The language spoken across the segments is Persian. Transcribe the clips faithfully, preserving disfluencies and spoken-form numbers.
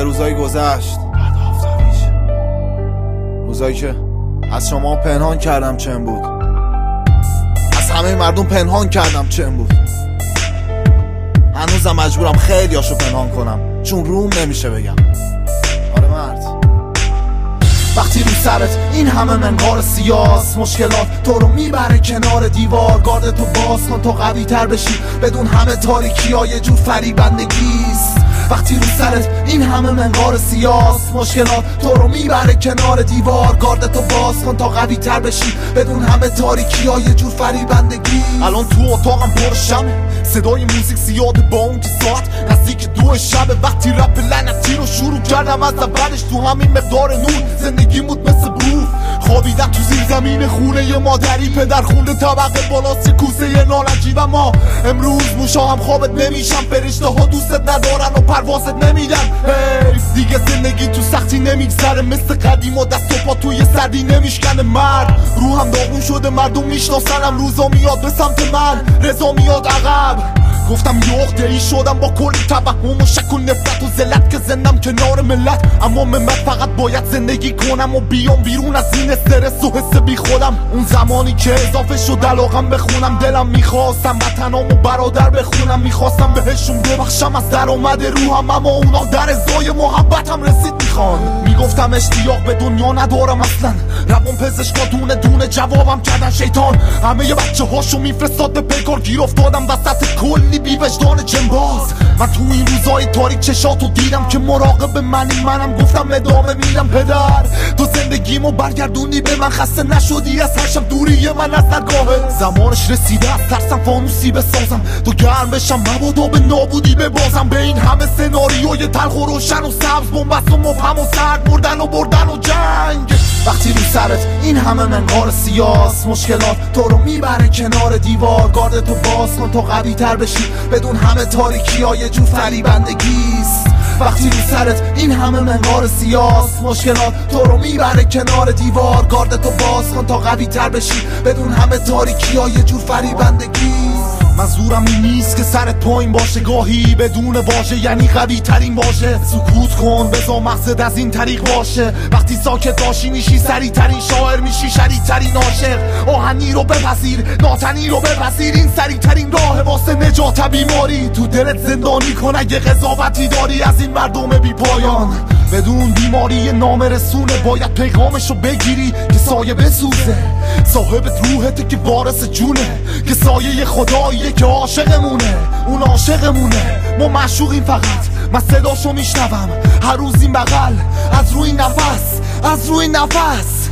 روزایی گذشت، روزایی که از شما پنهان کردم چم بود، از همه مردم پنهان کردم چم بود. هنوزم مجبورم خیلی هاشو پنهان کنم چون روم نمیشه بگم. آره مرد، وقتی رو سرت این همه منقار سیاس، مشکلات تو رو میبره کنار دیوار. گارد تو باز کن تا قوی تر بشی، بدون همه تاریکی ها یه جور فریبندگیست. وقتی رو سرت این همه منقار سیاس، مشکلات تو رو میبره کنار دیوار. گارد تو باز کن تا قوی تر بشی، بدون همه تاریکی ها یه جور فریبندگی. الان تو اتاقم پرشم صدای موزیک زیاده با اون که ساعت نزدیک دو شب. وقتی رپ لعنتی رو شروع کردم از اولش تو همین مقدار نور، زندگی بود مثل بروف خوابیدم تو زیر زمین خونه ی مادری. پدر خونده طبقه بالاست کوسه ی نالنجی و ما امروز موشا هم خوابت نمیشم. فرشته ها دوستت ندارن و پروازت نمیدن. حیف دیگه زندگی تو سختی نمیگذره، مثل قدیم و دست و پا توی سردی نمیشکنه. مرد روحم داغون شده، مردم میشناسنم. روزا میاد به سمت من، رضا میاد عقب. گفتم یه عقده ای شدم با کلی توهم و شک و نفرت و ذلت که زندم کنار ملت. اما من فقط باید زندگی کنم و بیام بیرون از این استرس و حس بی خودم. اون زمانی که اضافه شد علاقم بخونم، دلم میخواستم وطنام و برادر بخونم. میخواستم بهشون ببخشم از درآمد روحم، اما اونا در ازای محبتم رسید میخوان. میگفتم اشتیاق به دنیا ندارم اصلا، روان پزشکا دونه دونه جوابم کردن شیطان. همه بچه هاشو میفرستاد به پیکار، گیر افتادم وسط کلی بی وجدان جنباز. من تو این روزای تاریک چشاتو دیدم که مراقب منی، منم گفتم ادامه میرم. پدر تو زندگیمو برگردوندی به من، خسته نشدی از هر شب دوری من از درگاهت. زمانش رسیده از ترسم فانوسی بسازم، تو گرم بشم مبادا به نابودی ببازم. به این همه سناریوی تلخ و روشن و سبز، بنبست و مبهم و سرد، مردن و بردن و جنگ. وقتی رو سرت این همه منقار سیاس، مشکلات تو رو میبره کنار دیوار. گارد تو باز کن تا قوی تر بشی، بدون همه تاریکی ها یه جور فریبندگیست. وقتی رو سرت این همه منقار سیاس، مشکلات تو رو میبره کنار دیوار. گارد تو باز کن تا قوی تر بشی، بدون همه تاریکی ها یه جور فریبندگیست. منظورم این نیست که سرت پایین باشه، گاهی بدون واژه یعنی قوی ترین باشه. سکوت کن بذار مقصد از این طریق باشه، وقتی ساکت باشی میشی سریع ترین شاعر، میشی شدید ترین عاشق. آهنی رو بپذیر، ناتنی رو بپذیر، این سریع ترین راه واسه نجات بیماری. تو دلت زندانی کن اگه قضاوتی داری از این مردم بی پایان. بدون بیماری نامرسونه باید پیغامشو بگیری که سایه بسوزه. صاحبت روحته که وارث جونه، که سایه خداییه که عاشقمونه. اون عاشقمونه، ما معشوقیم فقط. من صداشو میشنوم هر روز این بغل، از روی نفس، از روی نفس.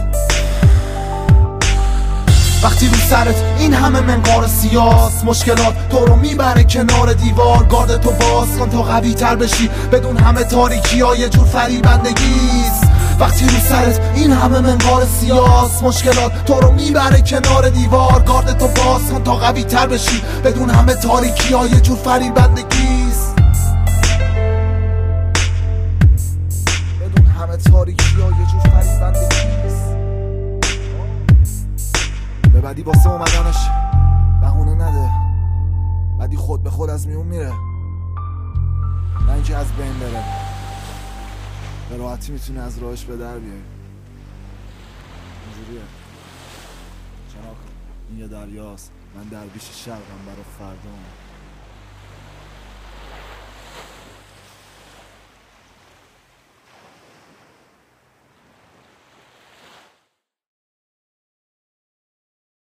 وقتی رو سرت این همه منقار سیاس، مشکلات تو رو میبره کنار دیوار. گارد تو باز کن تا قوی تر بشی، بدون همه تاریکی ها یه جور فریبندگیست. وقتی رو سرت این همه منقار سیاس، مشکلات تو رو میبره کنار دیوار. گارد تو باز کن تا قوی تر بشی، بدون همه تاریکی ها یه جور فریبندگیست. بدون همه تاریکی ها یه جور فریبندگیست. به بعدی واسه اومدنش بهونه نده، بعدی خود به خود از میون میره، نه اینکه از بین بره. به راحتی میتونه از راهش به در بیای. اینجوریه چناکن، این یه دریاست، من درویش شرقم برا فردام.